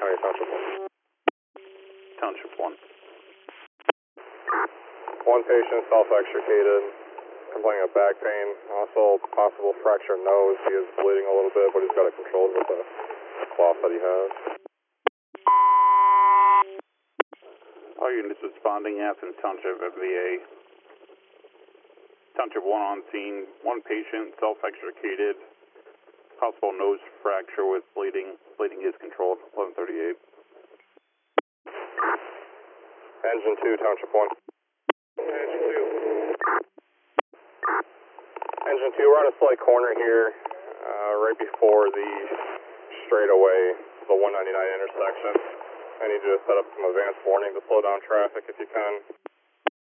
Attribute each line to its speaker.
Speaker 1: County Township 1.
Speaker 2: Township 1.
Speaker 1: One patient self-extricated, complaining of back pain, also possible fractured nose. He is bleeding a little bit, but he's got it controlled with the cloth that he has.
Speaker 2: All units responding, Athens Township VA. Township 1 on scene, one patient self-extricated, possible nose fracture with bleeding. Bleeding is controlled, 1138.
Speaker 1: Engine 2, Township 1.
Speaker 3: Engine 2.
Speaker 1: Engine 2, we're on a slight corner here, right before the straightaway, the 199 intersection. I need you to set up some advanced warning to slow down traffic if you can.